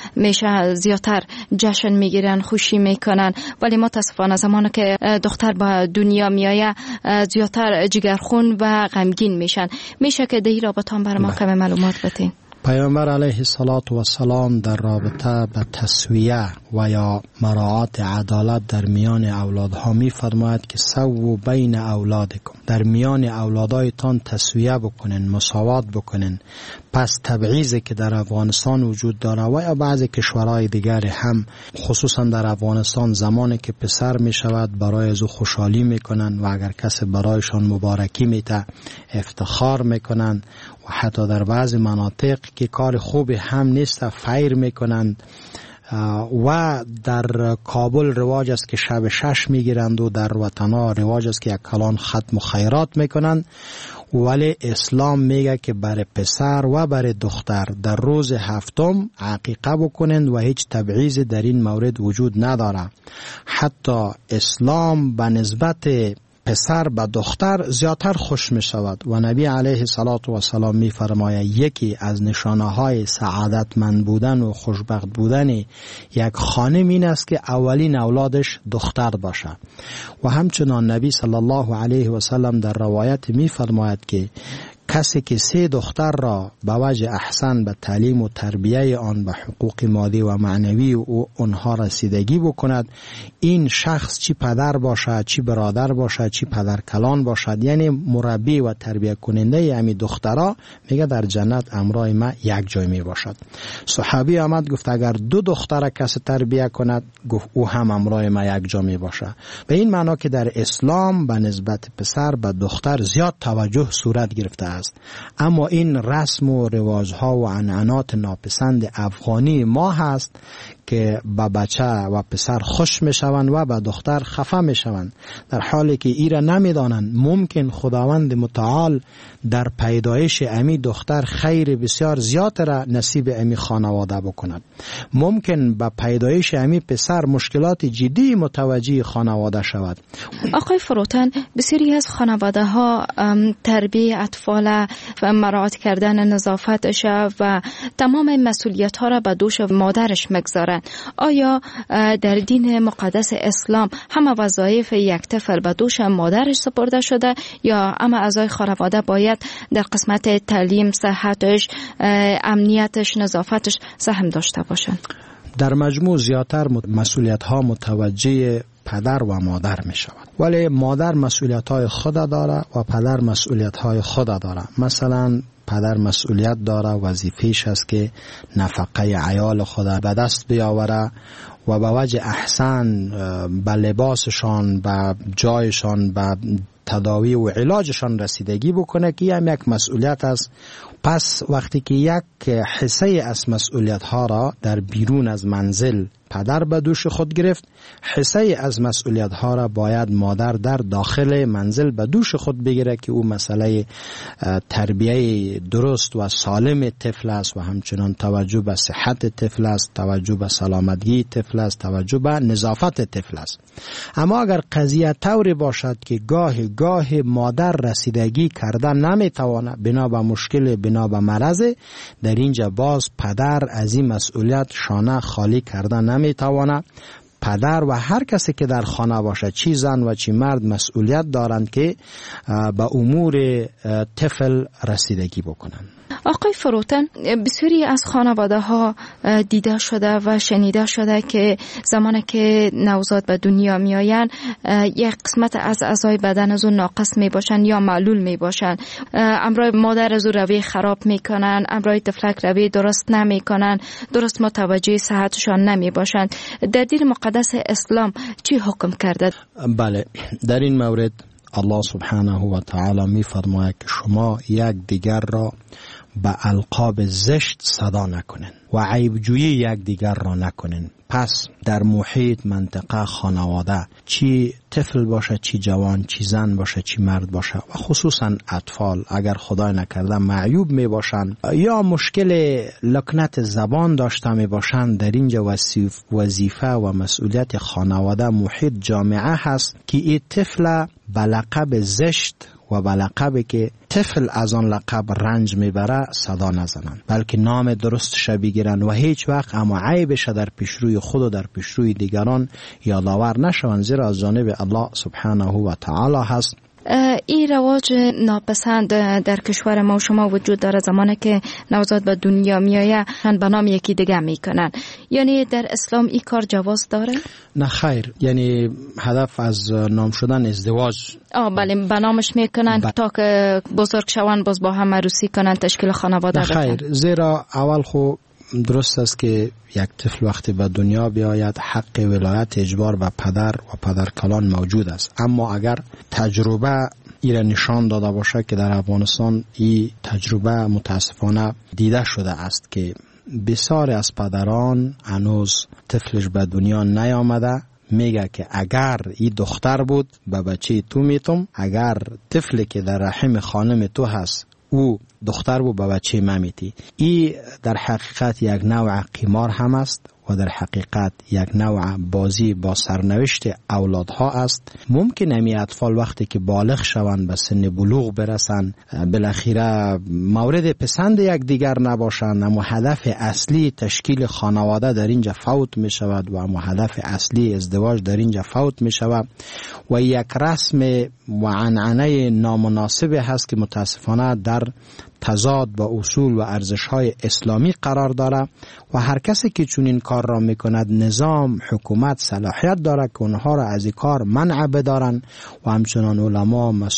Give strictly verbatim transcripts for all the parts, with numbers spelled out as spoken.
میشه زیادتر جشن میگیرن، خوشی میکنن، ولی متاسفانه زمانی که دختر به دنیا میایه زیادتر جگرخون و غمگین میشن. میشه که در رابطه بر ما کم معلومات بدین؟ پیامبر علیه الصلاة و السلام در رابطه به تسویه و یا مراعات عدالت در میان اولادها می فرماید که سووا بین اولادکم، در میان اولادایتان تسویه بکنن، مساوات بکنن. پس تبعیضی که در افغانستان وجود داره و یا بعضی کشورهای دیگر هم، خصوصا در افغانستان، زمانی که پسر می شود برای از او خوشحالی می کنن و اگر کسی برایشان مبارکی میته افتخار می کنن و حتی در بعضی مناطق که کار خوبی هم نیست فیر می کنند. و در کابل رواج است که شب شش می گیرند و در وطنها رواج است که یک کلان ختم و خیرات می کنند. ولی اسلام میگه که برای پسر و برای دختر در روز هفتم عقیقه بکنند و هیچ تبعیض در این مورد وجود نداره. حتی اسلام به نسبت پسر به دختر زیادتر خوش می شود و نبی علیه الصلاة و السلام می فرماید یکی از نشانه های سعادتمند بودن و خوشبخت بودن یک خانم این است که اولین اولادش دختر باشه. و همچنان نبی صلی الله علیه و سلم در روایت می فرماید که کسی که سه دختر را به وجه احسان به تعلیم و تربیه آن به حقوق مادی و معنوی و آنها رسیدگی بکند، این شخص چی پدر باشد، چی برادر باشد، چی پدر کلان باشد، یعنی مربی و تربیه کننده امی دخترها، میگه در جنت امرای ما یک جای می باشد. صحابی آمد گفت اگر دو دختر کسی تربیه کند، گفت او هم امرای ما یک جای می باشد. به این معنا که در اسلام به نسبت پسر به دختر زیاد توجه صورت گرفته است. اما این رسم و رواجها و عنعنات ناپسند افغانی ما هست که با بچه و پسر خوش می شوند و با دختر خفه می شوند، در حالی که ایره نمی دانند ممکن خداوند متعال در پیدایش امی دختر خیر بسیار زیاد را نصیب امی خانواده بکند. ممکن با پیدایش امی پسر مشکلات جدی متوجه خانواده شود. آقای فروتن، بسیاری از خانواده ها تربیه اطفال و مراعات کردن نظافتش و تمام مسئولیت ها را به دوش مادرش مگذارن. آیا در دین مقدس اسلام همه وظایف یک طفل به دوش مادرش سپرده شده یا همه اعضای خانواده باید در قسمت تعلیم، صحتش، امنیتش، نظافتش سهم داشته باشند؟ در مجموع زیادتر مسئولیت ها متوجه پدر و مادر می شود، ولی مادر مسئولیت های خود داره و پدر مسئولیت های خود داره. مثلا پدر مسئولیت داره، وظیفه‌اش است که نفقه عیال خود به دست بیاوره و به وجه احسان به لباسشان، به جایشان، به تداوی و علاجشان رسیدگی بکنه که هم یک مسئولیت است. پس وقتی که یک حصه از مسئولیت ها را در بیرون از منزل پدر به دوش خود گرفت، حصه از مسئولیت ها را باید مادر در داخل منزل به دوش خود بگیره که او مسئله تربیه درست و سالم طفل است و همچنان توجه به صحت طفل است، توجه به سلامتی طفل است، توجه به نظافت طفل است. اما اگر قضیه طوری باشد که گاه گاه مادر رسیدگی کردن نمیتواند بنا به مشکل، بنا به مرض، در اینجا باز پدر از این مسئولیت شانه خالی کردن نمیتواند. پدر و هر کسی که در خانه باشه، چی زن و چی مرد، مسئولیت دارند که به امور طفل رسیدگی بکنند. آقای فروتن، بسیاری از خانواده ها دیده شده و شنیده شده که زمانی که نوزاد به دنیا می آیند یک قسمت از اعضای بدن از اون ناقص می باشن یا معلول می باشن. امرای مادر از اون روی خراب می کنن، امرای طفلک روی درست نمی کنن، درست متوجه صحتشان نمی باشن. در دین مقدس اسلام چی حکم کرده؟ بله، در این مورد الله سبحانه و تعالی می فرماید که شما یک دیگر را به القاب زشت صدا نکنین و عیبجویی یک دیگر را نکنین. پس در محیط، منطقه، خانواده، چی طفل باشه، چی جوان، چی زن باشه، چی مرد باشه و خصوصا اطفال اگر خدای نکرده معیوب می باشن یا مشکل لکنت زبان داشته می باشن، در اینجا وظیفه و مسئولیت خانواده، محیط، جامعه هست که این طفل به لقب زشت و به لقبی که طفل از آن لقب رنج میبره صدا نزنن، بلکه نام درستش بگیرن و هیچ وقت اما عیبش در پیشروی خود و در پیشروی دیگران یادآور نشون، زیرا از جانب الله سبحانه و تعالی هست. این رواج ناپسند در کشور ما و شما وجود داره. زمانی که نوزاد به دنیا میآید به نام یکی دیگه میکنن، یعنی در اسلام این کار جواز داره؟ نه خیر، یعنی هدف از نام شدن ازدواج. آه بله، به نامش میکنن ب... تا که بزرگ شوند باز با هم عروسی کنن، تشکیل خانواده بدن. نه خیر، زیرا اول خو درست است که یک طفل وقتی به دنیا بیاید حق ولایت اجبار و پدر و پدرکلان موجود است، اما اگر تجربه ایره نشان داده باشه که در افغانستان این تجربه متاسفانه دیده شده است که بسیار از پدران هنوز طفلش به دنیا نیامده میگه که اگر این دختر بود به بچه تو میتم، اگر طفلی که در رحم خانم تو هست او دختر بود به بچه من میتی. این در حقیقت یک نوع قمار هم است و در حقیقت یک نوع بازی با سرنوشت اولادها است. ممکن امی اطفال وقتی که بالغ شوند به سن بلوغ برسن بالاخره مورد پسند یک دیگر نباشند، اما هدف اصلی تشکیل خانواده در اینجا فوت می شود و اما هدف اصلی ازدواج در اینجا فوت می شود و یک رسم و عنعنه نامناسب هست که متاسفانه در تضاد با اصول و ارزش‌های اسلامی قرار داره و هر کسی که چون این کار را میکند نظام حکومت صلاحیت داره که اونها را از این کار منع بدارن و همچنان علما مس...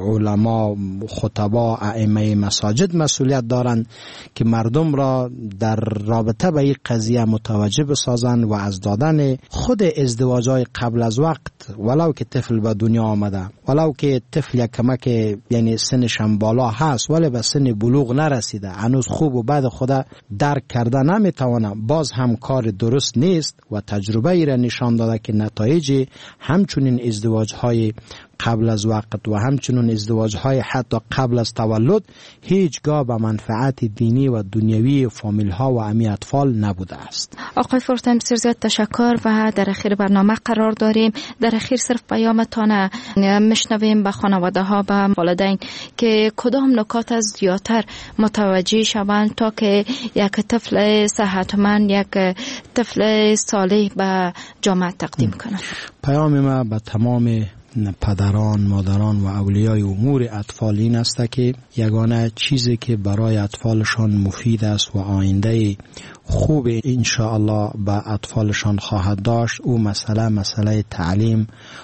علما خطبا ائمه مساجد مسئولیت دارند که مردم را در رابطه با این قضیه متوجه بسازند و از دادن خود ازدواج‌های قبل از وقت، ولو که طفل به دنیا آمده، ولو که طفل یک کمک یعنی سنش هم بالا هست ولی به سن بلوغ نرسیده، هنوز خوب و بد خدا درک کرده نمیتونه، باز هم کار درست نیست و تجربه ای را نشان داده که نتایج همچنین ازدواج‌های قبل از وقت و همچنین ازدواج‌های حتی قبل از تولد هیچگاه به منفعت دینی و دنیوی فامیل‌ها و امی اطفال نبوده است. آقای فورتن بسیار زیاد تشکر و در اخیر برنامه قرار داریم. در اخیر صرف پیامتان میشنویم به خانواده‌ها و والدین که کدام نکات از زیادتر متوجه شوند تا که یک طفل صحتمند، یک طفل صالح به جامعه تقدیم کنند. پیام ما به تمام پدران، مادران و اولیای امور اطفال این است که یگانه چیزی که برای اطفالشان مفید است و آینده خوب انشاءالله به اطفالشان خواهد داشت او مسئله مسئله تعلیم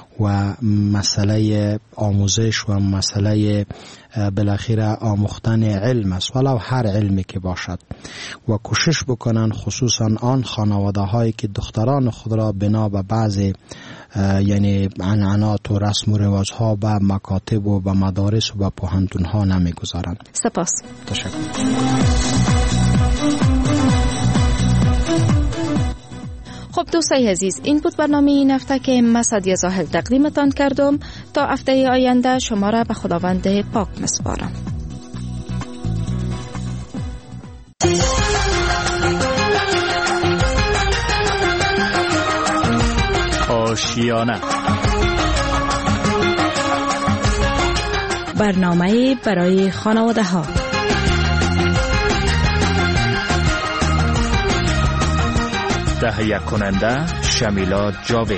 و مسئله آموزش و مسئله بالاخره آموختن علم است، ولو هر علمی که باشد، و کوشش بکنن خصوصا آن خانواده هایی که دختران خود را بنا به بعضی یعنی عنعنات و رسم و رواج ها به مکاتب و به مدارس و به پوهنتون ها نمیگذارند. سپاس. تشکر. خب دوستای عزیز، این بود برنامه این هفته که من سعدیه زاهد تقدیمتان کردم. تا هفته آینده شما را به خداوند پاک میسپارم. آشیانه، برنامه برای خانواده ها. تهیه کننده شمیلا جاوید.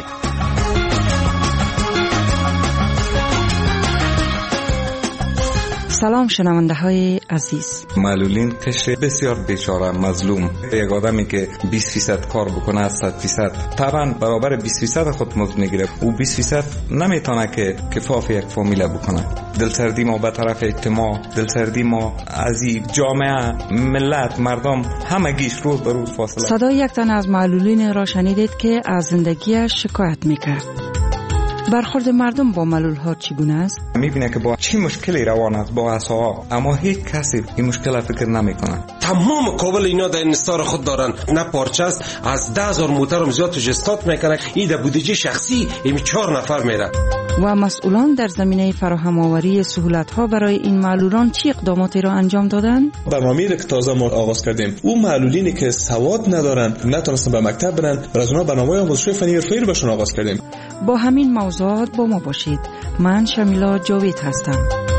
سلام شنونده های عزیز. معلولین قشر بسیار بیچاره مظلوم، یک آدمی که بیست درصد کار بکنه از صد درصد طبعا برابر بیست درصد خود مزد میگیره، او بیست درصد نمیتونه که کفاف یک فامیل بکنه. دلسردی ما به طرف اجتماع، دلسردی ما از جامعه، ملت، مردم همگیش روز به روز فاصله. صدای یک تن از معلولین را شنیدید که از زندگیش شکایت میکرد. برخورد مردم با معلول ها چگونه است؟ میبینه که با چی مشکلی روان است با اعصاب، اما هیچ کسی این مشکل را فکر نمیکنه. تمام کابل اینا در انستار خود دارن، نه پارچه است، از ده هزار موترم زیاد توش استات میکنه. این در بودجه شخصی این چهار نفر میره. و مسئولان در زمینه فراهم آوری سهولت ها برای این معلولان چی اقداماتی را انجام دادن؟ برنامه‌ای که تازه ما آغاز کردیم، اون معلولینی که سواد ندارن، نتونستن به مکتب برن، از اونها برنامه آموزشی فنی حرفه‌ای رو بهشون آغاز کردیم. با همین موضوعات با ما باشید. من شمیلا جاوید هستم.